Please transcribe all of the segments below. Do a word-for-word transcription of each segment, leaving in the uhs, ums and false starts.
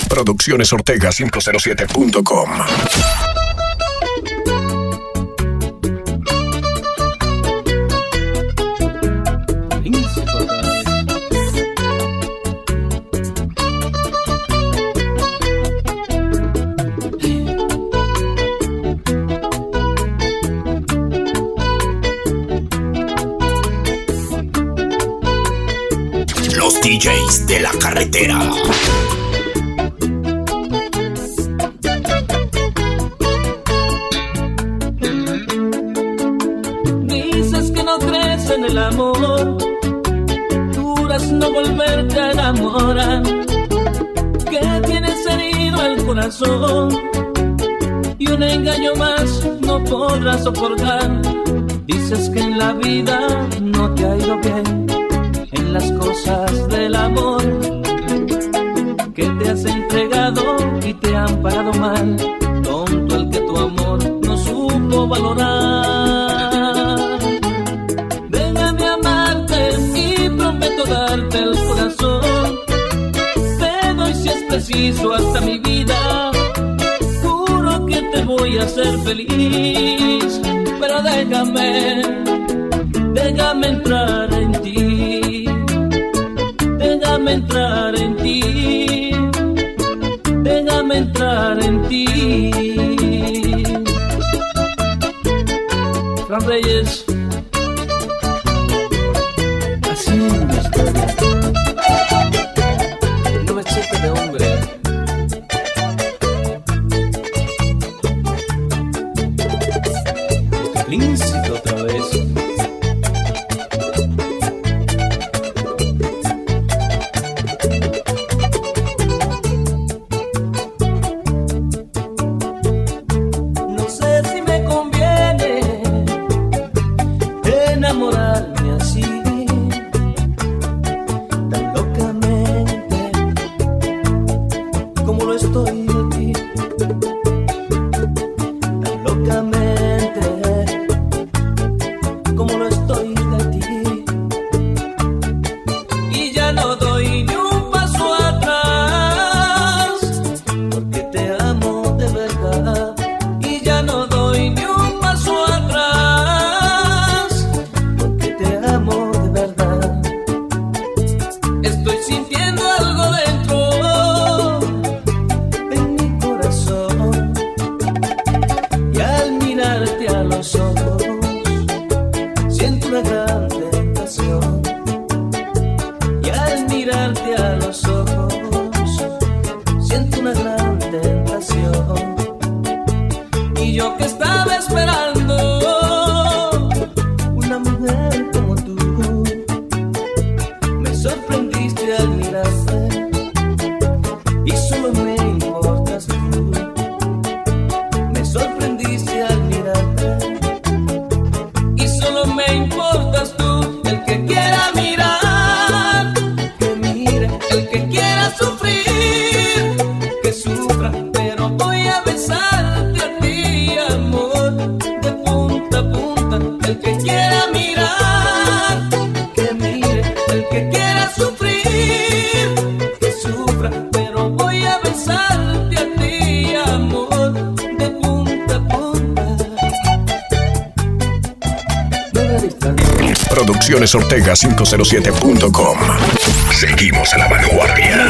Producciones Ortega cinco cero siete punto com. Los D Js de la carretera. Dices que no crees en el amor, juras no volverte a enamorar, que tienes herido el corazón y un engaño más no podrás soportar. Dices que en la vida no te ha ido bien en las cosas del amor, que te has entregado y te han pagado mal. Tonto el que tu amor no supo valorar. Déjame amarte y prometo darte el corazón. Te doy si es preciso hasta mi vida. Juro que te voy a hacer feliz, pero déjame, déjame entrar en ti. Déjame entrar en ti, déjame entrar en ti. Fran Reyes, haciendo historia. No me cheques de hombre. Este príncipe otra vez. Enamorarme así, tan locamente, como lo estoy de ti, tan locamente, como lo estoy de ti, y ya no doy ni un paso atrás, porque te amo de verdad, y ya no doy ni un paso atrás. Siento una gran tentación, y al mirarte a los ojos siento una gran tentación. Y yo que estaba esperando una mujer como tú, me sorprendiste al mirarte y solo me importas tú. Me sorprendiste al mirarte y solo me importas tú. El que quiera mirar, que mire. El que quiera sufrir, que sufra. Pero voy a besarte a ti, amor, de punta a punta. El que quiera mirar, que mire. El que quiera sufrir, que sufra. Pero voy a besarte a ti, amor, de punta a punta. Producciones Ortega cinco cero siete punto com. Seguimos a la vanguardia.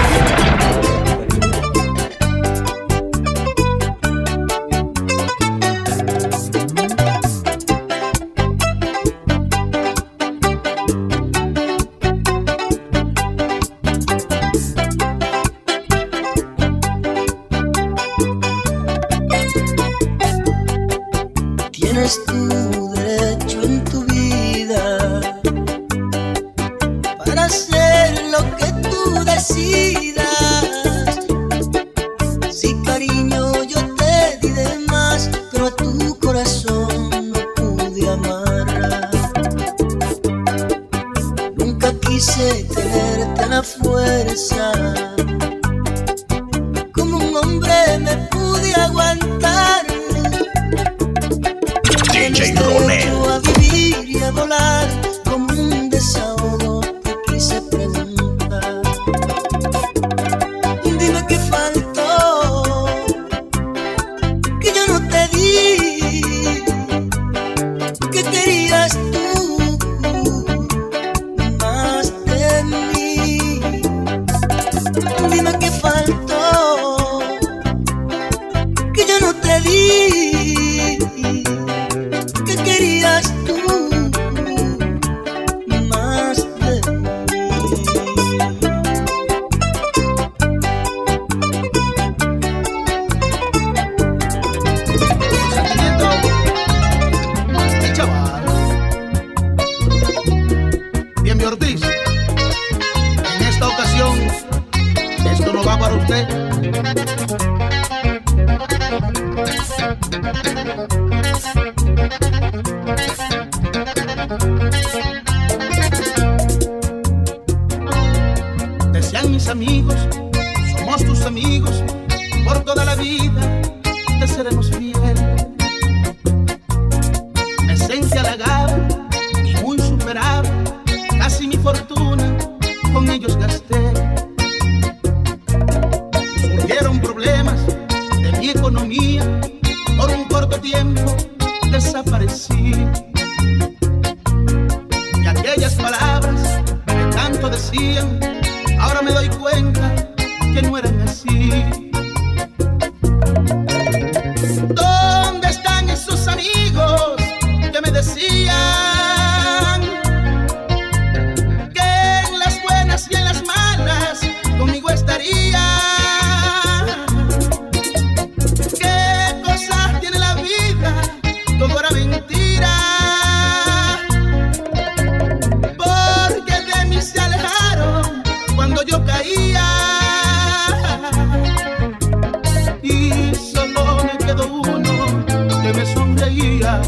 Tienes tu derecho en tu vida para hacer lo que tú decidas. Sí, cariño, yo te di de más, pero a tu corazón no pude amar. Nunca quise tenerte a la fuerza, como un hombre me pude aguantar. D J dime qué faltó, que yo no te di, que querías tú más de mí. Chaval, bien, mi Ortiz, en esta ocasión esto no va para usted. Decían mis amigos, somos tus amigos, por toda la vida te seremos fieles. Me sentí halagado y muy superado, casi mi fortuna con ellos gasté. Surgieron problemas de mi economía, por un corto tiempo desaparecí. Y aquellas palabras que tanto decían, ahora me doy cuenta que no eran así. ¿Dónde están esos amigos que me decían que en las buenas y en las malas conmigo estarían? ¿Qué cosas tiene la vida? Todo era mentira, porque de mí se alejaron cuando yo caía, y solo me quedó uno que me sonreía,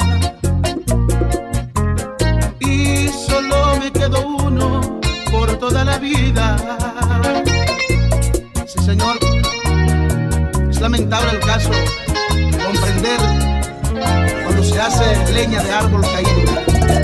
y solo me quedó uno por toda la vida. Sí, señor, es lamentable el caso, comprender cuando se hace leña de árbol caído.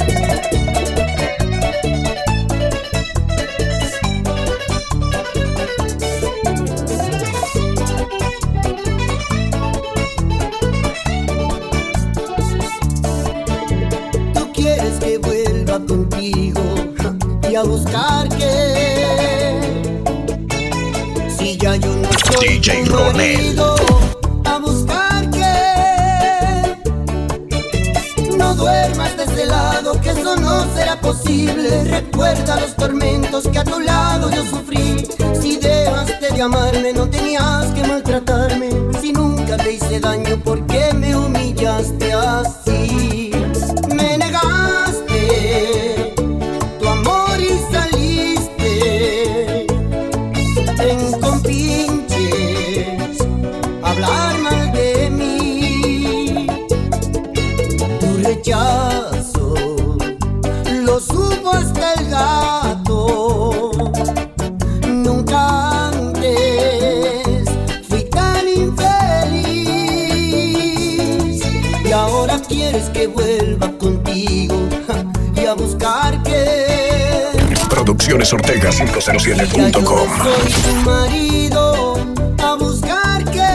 Contigo y a buscar que, si ya yo no soy D J tu Ronel, marido, a buscar que no duermas de ese lado, que eso no será posible. Recuerda los tormentos que a tu lado yo sufrí. Si dejaste de amarme, no tenías que maltratarme. Si nunca te hice daño, ¿por qué me humillaste así? Me negaste tu amor y saliste en compinches a hablar mal de mí. Tu rechazo lo supo hasta el gato. Nunca antes fui tan infeliz, y ahora quieres que vuelva contigo y a buscar que Producciones Ortega cinco cero siete punto com. ya yo no soy tu marido, a buscar que,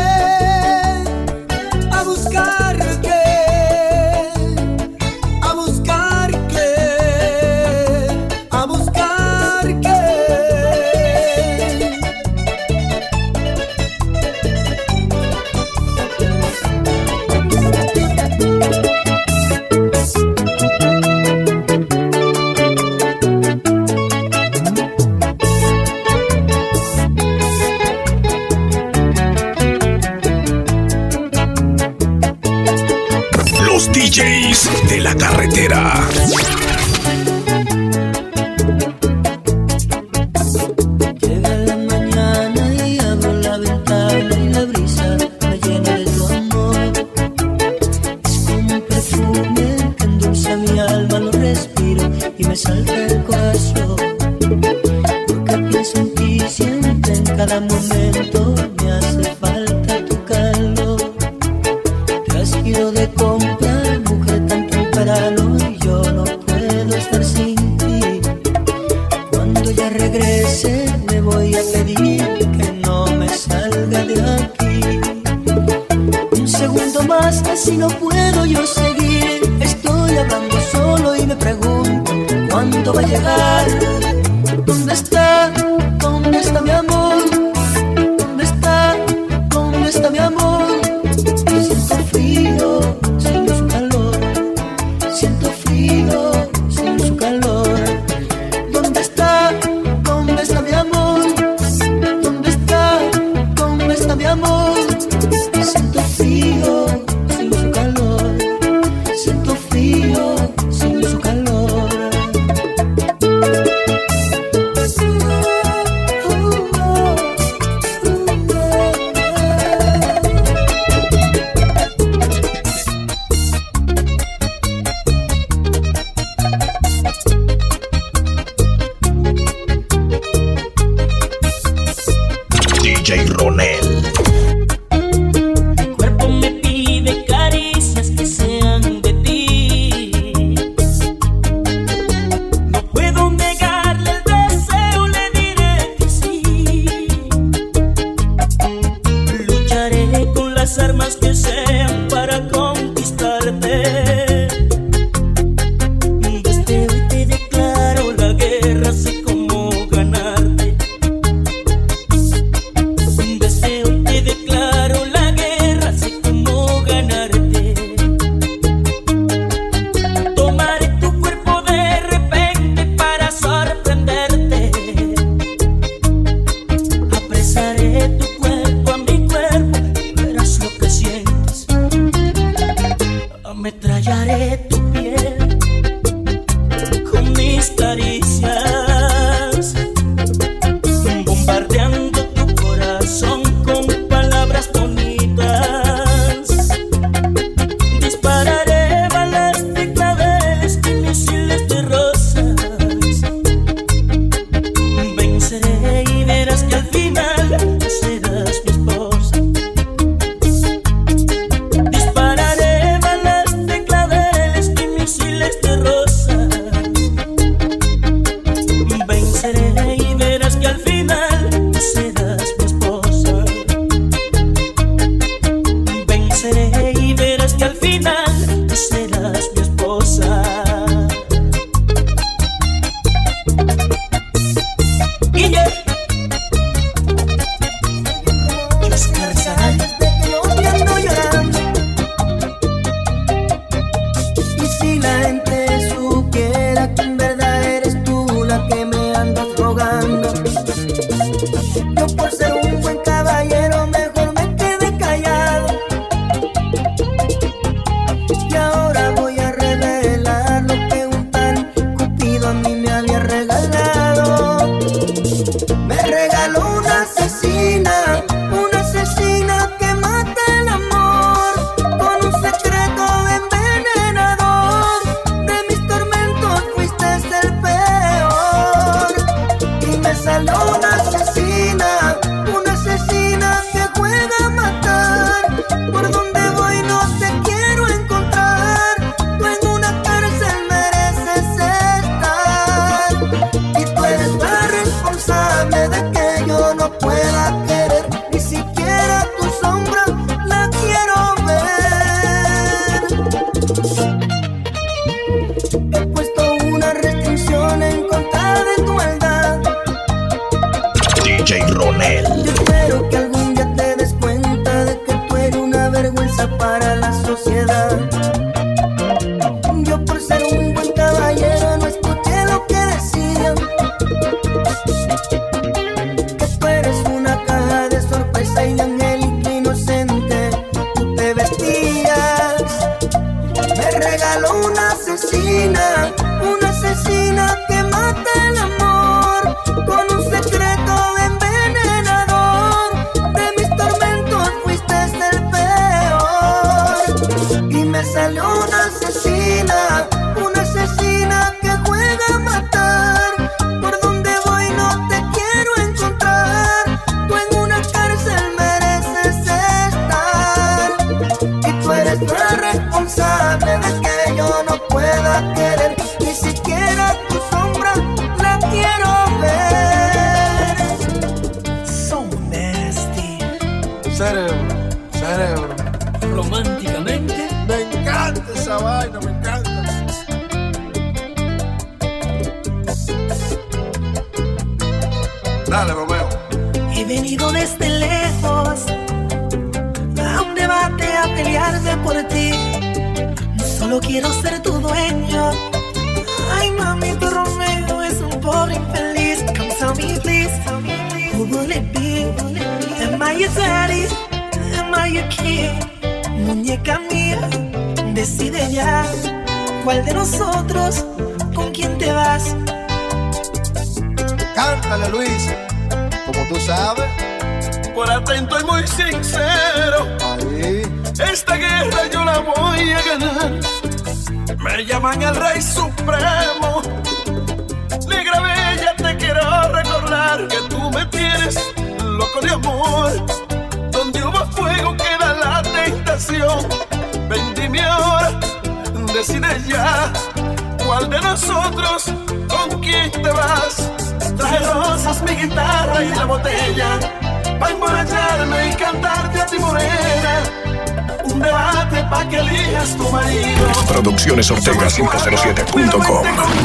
a buscar que, a buscar que, a buscar que. Los D Js de la carretera. Llega la mañana y abro la ventana y la brisa me llena de tu amor. Es como un perfume que endulza mi alma, lo respiro y me salta el corazón. Porque pienso en ti siempre, en cada momento me hace falta tu calor. Te has ido de compra, mujer, tan temprano, y yo no puedo estar sin ti. Cuando ya regrese le voy a pedir que no me salga de aquí. Un segundo más, así no puedo yo seguir. Estoy hablando solo y me pregunto ¿cuándo va a llegar? ¿Dónde está? ¿Dónde está mi amor? J Ronel. Mi cuerpo me pide caricias que sean de ti. No puedo negarle el deseo, le diré que sí. Lucharé con las armas que sean para conquistarte. Ametrallaré tu piel con mis caricias, bombardeando tu corazón con palabras bonitas. Dispararé balas de claveles y misiles de rosas. Venceré y verás que al final serás mi esposa. Venceré y verás que al final serás mi esposa. Venceré y verás que al final serás mi esposa. Guille, Oscar Saray. Desde que yo te ando llorando, y si la gente supiera que en verdad eres tú la que me andas rogando, yo por ser un buen caballero mejor me quedé callado. Y ahora voy a revelar lo que un tal Cupido a mí me había regalado. Me regaló una asesina, una asesina que mata el amor, con un secreto envenenador. De mis tormentos fuiste el peor. Y me salió una asesina, una asesina que juega a matar. Por donde voy no te quiero encontrar. Tú en una cárcel mereces estar. Y tú eres la responsable de que yo no pueda querer, ni siquiera tu sombra la quiero ver. He puesto una restricción en contra de tu maldad. D J Ronel. Yo espero que algún día te des cuenta de que tú eres una vergüenza para la sociedad. Yo por ser un buen caballero no escuché lo que decían, que tú eres una caja de sorpresa y de angélica inocente tú te vestías. Me regaló una asesina, una asesina que mata el amor, con un secreto envenenador. De mis tormentos fuiste el peor. Y me salió una asesina, una asesina que juega a matar. Por donde voy no te quiero encontrar. Tú en una cárcel mereces estar. Y tú eres la responsable de que yo no pueda querer, ni siquiera tu sombra la quiero ver. So nasty. Cerebro, cerebro. Románticamente. Me encanta esa vaina, me encanta. Dale, Romeo. He venido desde lejos a un debate a pelearme por ti. No solo quiero ser tu dueño. Ay, mami, tu Romeo es un pobre infeliz. Come tell me please, who will it be? Am I your daddy? Am I your king? Muñeca mía, decide ya cuál de nosotros, con quién te vas. Cántale, Luis. Como tú sabes. Por atento y muy sincero, Ahí. esta guerra yo la voy a ganar. Me llaman el Rey Supremo. Negra bella, te quiero recordar que tú me tienes loco de amor. Donde hubo fuego queda la tentación. Ven, dime ahora, decide ya, ¿cuál de nosotros con quién te vas? Traje rosas, mi guitarra y la botella, pa' emborracharme y cantarte a ti, morena. Un debate pa' que elijas tu marido. Producciones Ortega cinco cero siete punto com.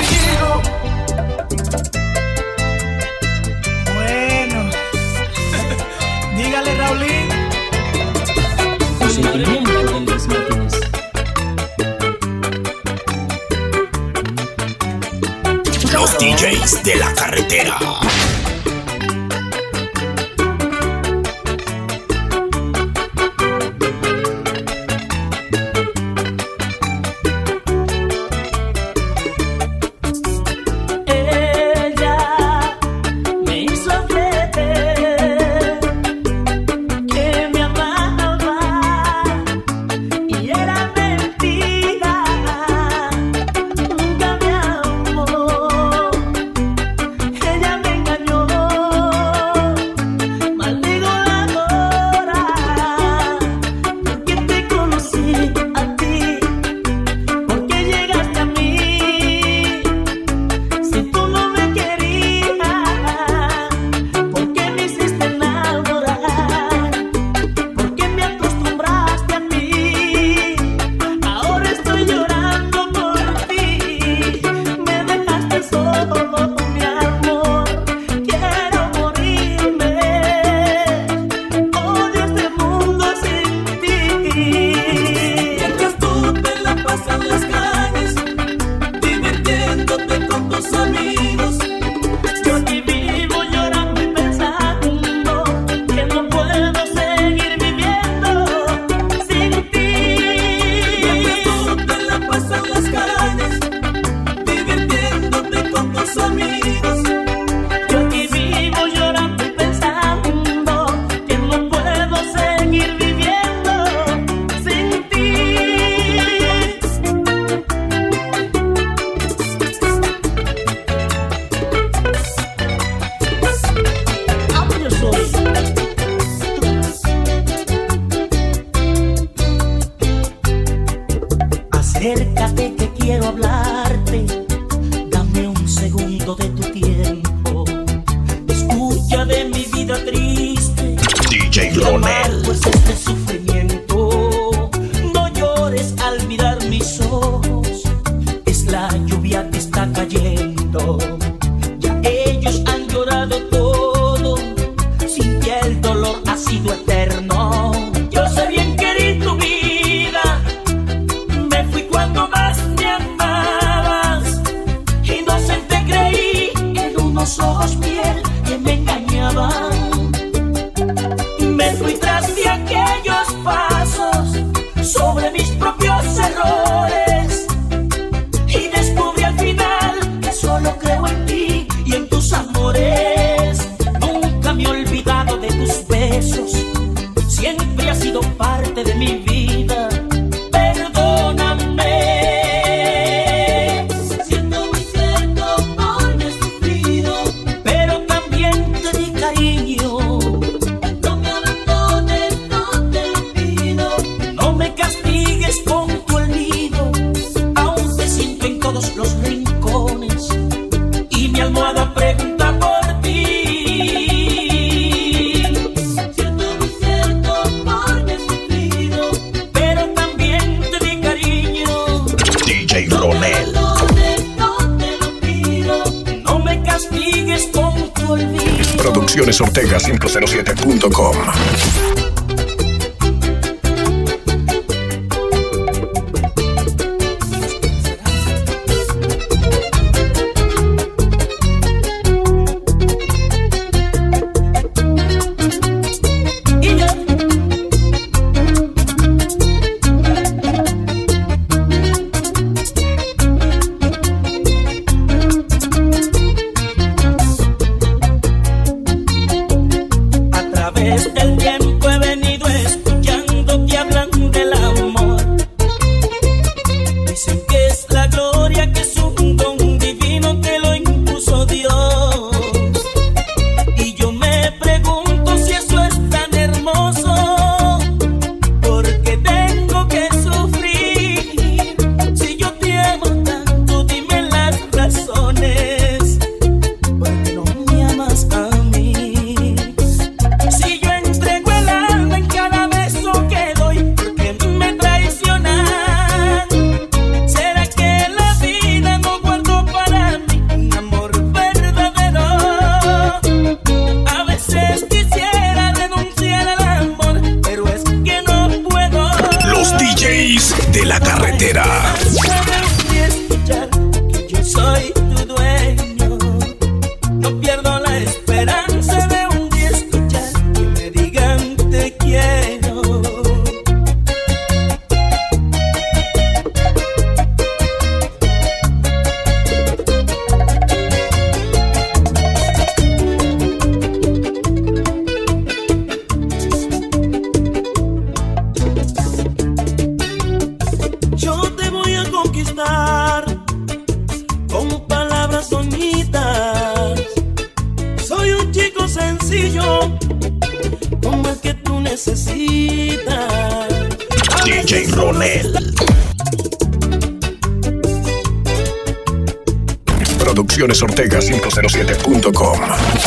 Bueno, dígale, Raulín. Consentimiento de Luis Martínez. Los D Js de la carretera. Acércate que quiero hablarte, dame un segundo de tu tiempo. Escucha de mi vida triste, D J Ronel. Pues este sufrimiento, no llores al mirar mis ojos, es la lluvia que está cayendo. Ya ellos han llorado todo, sin que el dolor ha sido eterno. Yo sé bien que eres tu vida, me fui cuando más me amabas. Inocente creí en unos ojos miel que me engañaban. Me fui tras de aquellos pasos sobre mis propios errores y descubrí al final que solo creo en ti y en tus amores. Nunca me he olvidado de tus besos, siempre has sido parte de mi vida. Perdóname, siento muy cierto por mi sufrido, pero también te di cariño. No me abandones, no te lo pido, no me castigues con tu olvido. Aún te siento en todos los rincones y mi almohada pregunta por ti. Siento muy cierto por mi sufrido, pero también te di cariño. D J Ronel. No te lo pido, no me castigues con tu olvido. Producciones Ortega cinco cero siete punto com. Y yo a través del tiempo he venido escuchando que hablan del amor. Dicen que es la gloria, que es un don divino que lo impuso Dios. Y yo me pregunto si es de la carretera. Escuchar que yo soy tu dueño. No pierdo la esperanza de un día escuchar que me digan te quiero. Yo te voy a conquistar con palabras bonitas. Soy un chico sencillo como el que tú necesitas. D J Ronel. Producciones Ortega cinco cero siete punto com.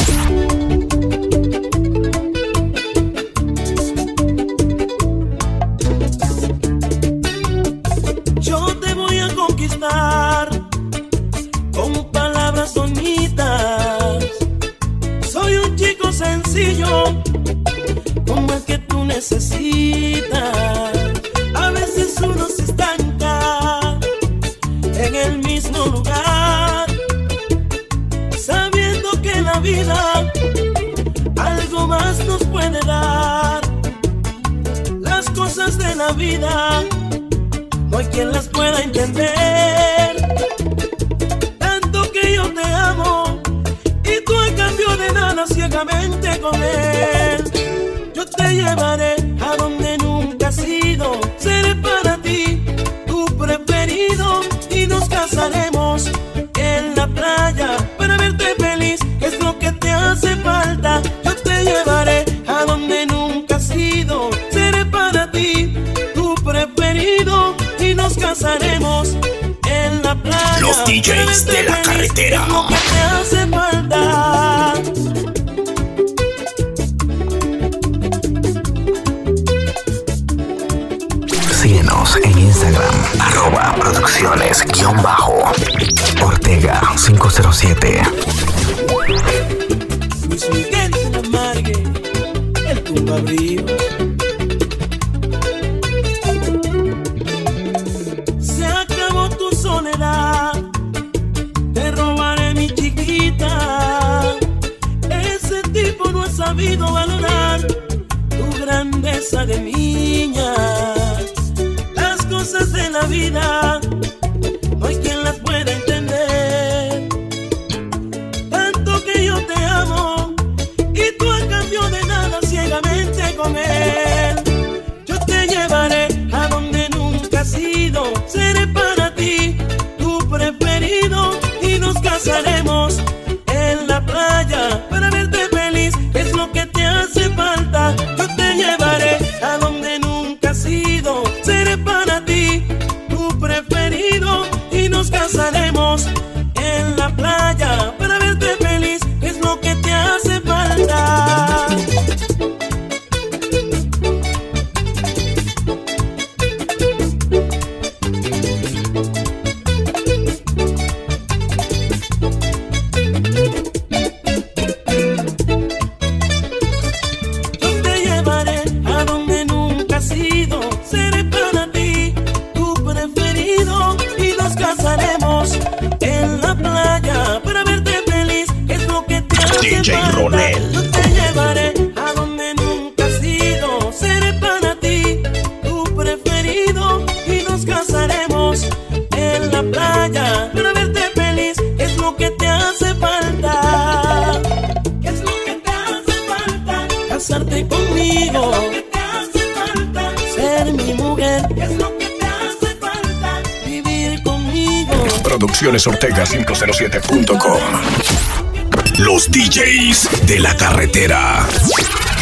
Yo te voy a conquistar con palabras bonitas. Soy un chico sencillo como el que tú necesitas. A veces uno se estanca en el mismo lugar, sabiendo que la vida algo más nos puede dar. Las cosas de la vida no hay quien las pueda entender. Tanto que yo te amo y tú a cambio de nada ciegamente con él. Yo te llevaré a donde nunca has ido. Seré para ti tu preferido y nos casaremos en la playa para verte feliz, que es lo que te hace falta. Yo te llevaré a donde nunca has ido. Seré para ti tu preferido y nos casaremos en la playa. Los D Js de la carretera. Es lo que te hace falta. Síguenos en Instagram, arroba producciones guión bajo Ortega cinco cero siete. Luis Miguel de la Margue, el tumbabrios. Se acabó tu soledad, te robaré mi chiquita. Ese tipo no ha sabido valorar tu grandeza de niña. Las cosas de la vida no hay quien las pueda entender. Tanto que yo te amo y tú a cambio de nada ciegamente con él. Yo te llevaré a donde nunca has ido. Seré para ti tu preferido y nos casaremos en la playa para verte feliz, es lo que te hace falta. Yo te llevaré a donde nunca has ido. Seré para ti tu preferido y nos casaremos en la playa para verte feliz, es lo que te hace falta. Yo te llevaré a donde nunca has ido. Seré para ti tu preferido y nos casaremos en la playa para verte feliz, es lo que te hace D J falta. Ronel. Yo te llevaré a donde nunca has ido. Seré para ti tu preferido y nos casaremos en la playa para verte feliz, es lo que te hace falta. Es lo que te hace falta. Casarte conmigo. Es lo que te hace falta. Ser mi mujer. Es lo que te hace falta. Vivir conmigo. Producciones Ortega cinco cero siete punto com. Los D Js de la carretera.